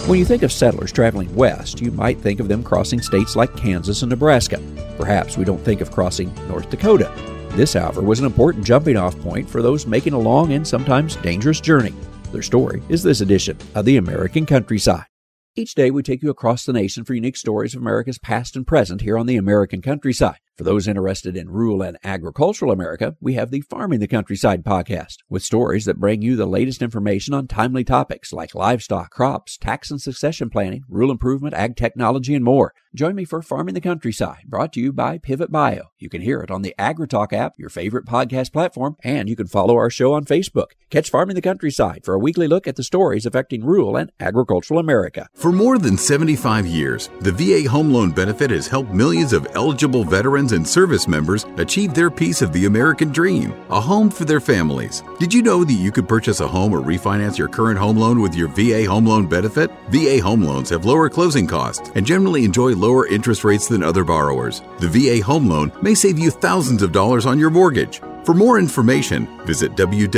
When you think of settlers traveling west, you might think of them crossing states like Kansas and Nebraska. Perhaps we don't think of crossing North Dakota. This, however, was an important jumping-off point for those making a long and sometimes dangerous journey. Their story is this edition of the American Countryside. Each day we take you across the nation for unique stories of America's past and present here on the American Countryside. For those interested in rural and agricultural America, we have the Farming the Countryside podcast, with stories that bring you the latest information on timely topics like livestock, crops, tax and succession planning, rural improvement, ag technology, and more. Join me for Farming the Countryside, brought to you by Pivot Bio. You can hear it on the AgriTalk app, your favorite podcast platform, and you can follow our show on Facebook. Catch Farming the Countryside for a weekly look at the stories affecting rural and agricultural America. For more than 75 years, the VA Home Loan Benefit has helped millions of eligible veterans and service members achieve their piece of the American dream, a home for their families. Did you know that you could purchase a home or refinance your current home loan with your VA Home Loan Benefit? VA home loans have lower closing costs and generally enjoy lower interest rates than other borrowers. The VA Home Loan may save you thousands of dollars on your mortgage. For more information, visit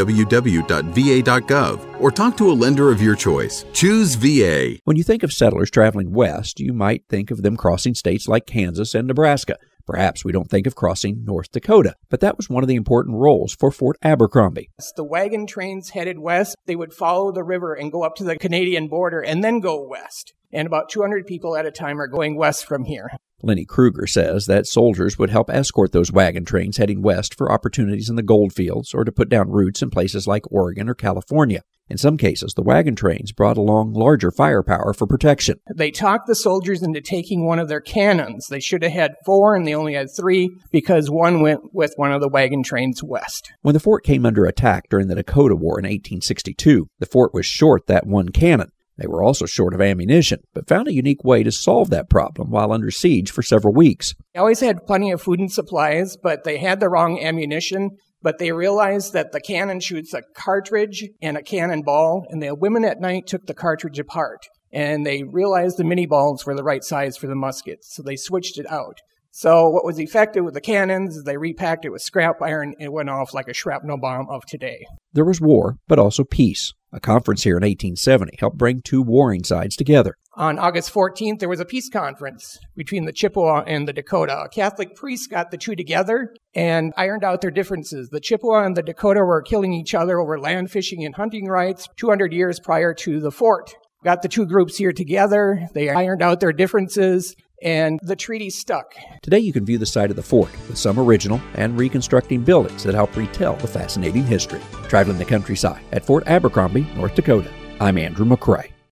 www.va.gov or talk to a lender of your choice. Choose VA. When you think of settlers traveling west, you might think of them crossing states like Kansas and Nebraska. Perhaps we don't think of crossing North Dakota, but that was one of the important roles for Fort Abercrombie. The wagon trains headed west. They would follow the river and go up to the Canadian border and then go west. And about 200 people at a time are going west from here. Lenny Kruger says that soldiers would help escort those wagon trains heading west for opportunities in the gold fields or to put down roots in places like Oregon or California. In some cases, the wagon trains brought along larger firepower for protection. They talked the soldiers into taking one of their cannons. They should have had 4, and they only had 3 because one went with one of the wagon trains west. When the fort came under attack during the Dakota War in 1862, the fort was short that one cannon. They were also short of ammunition, but found a unique way to solve that problem while under siege for several weeks. They always had plenty of food and supplies, but they had the wrong ammunition. But they realized that the cannon shoots a cartridge and a cannonball, and the women at night took the cartridge apart. And they realized the mini balls were the right size for the muskets, so they switched it out. So what was effective with the cannons is they repacked it with scrap iron, and it went off like a shrapnel bomb of today. There was war, but also peace. A conference here in 1870 helped bring two warring sides together. On August 14th, there was a peace conference between the Chippewa and the Dakota. A Catholic priest got the two together and ironed out their differences. The Chippewa and the Dakota were killing each other over land, fishing, and hunting rights 200 years prior to the fort. Got the two groups here together. They ironed out their differences, and the treaty stuck. Today you can view the site of the fort with some original and reconstructing buildings that help retell the fascinating history. Traveling the countryside at Fort Abercrombie, North Dakota. I'm Andrew McCrae.